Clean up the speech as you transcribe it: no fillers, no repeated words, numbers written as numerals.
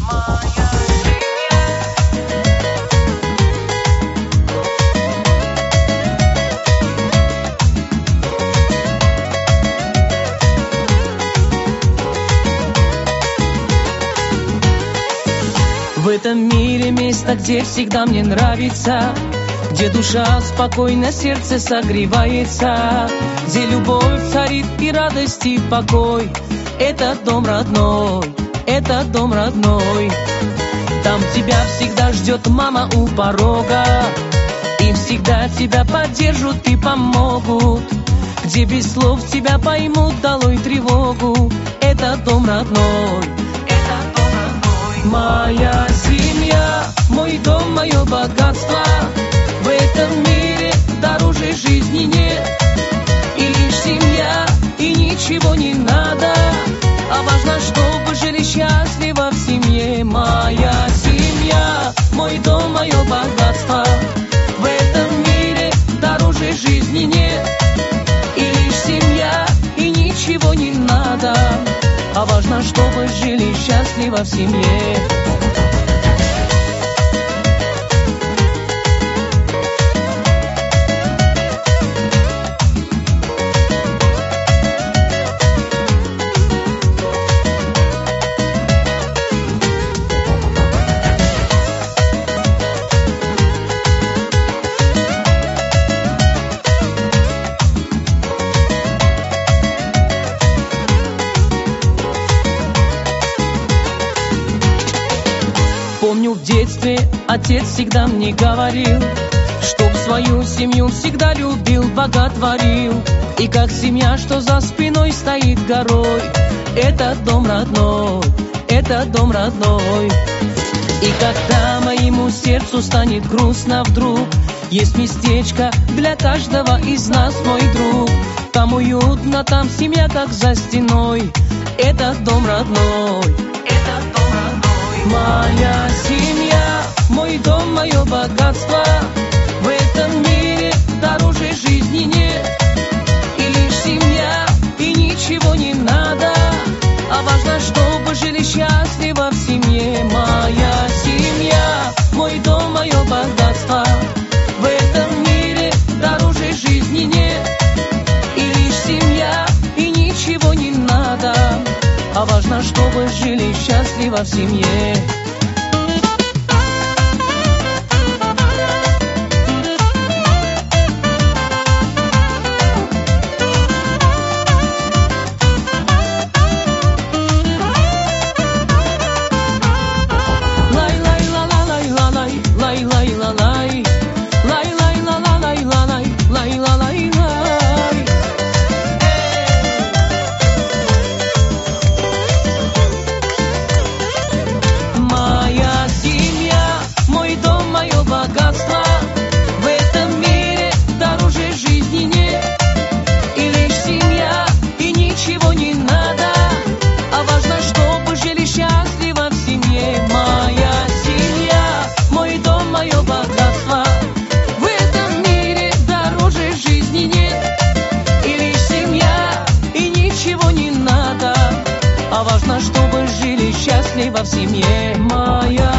В этом мире место, где всегда мне нравится, где душа спокойно, сердце согревается, где любовь царит и радость и покой. Это дом родной, это дом родной. Там тебя всегда ждет мама у порога, и всегда тебя поддержат и помогут, где без слов тебя поймут, долой тревогу. Это дом родной, это дом родной. Моя семья, мой дом, мое богатство. В этом мире дороже жизни нет. И лишь семья, и ничего не надо, а важно, чтобы жили счастливо в семье. Моя семья, мой дом, мое богатство. В этом мире дороже жизни нет. И лишь семья, и ничего не надо, а важно, чтобы жили счастливо в семье. Помню, в детстве отец всегда мне говорил, чтоб свою семью всегда любил, боготворил. И как семья, что за спиной стоит горой, это дом родной, это дом родной. И когда моему сердцу станет грустно вдруг, есть местечко для каждого из нас, мой друг. Там уютно, там семья, как за стеной. Это дом родной, это дом родной. Моя семья, мой дом, мое богатство. В этом мире дороже жизни нет. И лишь семья, и ничего не надо, а важно, чтобы жили счастливо в семье. Моя семья, мой дом, мое богатство. В этом мире дороже жизни нет. И лишь семья, и ничего не надо, а важно, чтобы жили счастливо в семье. Важно, чтобы жили счастливо в семье. Моя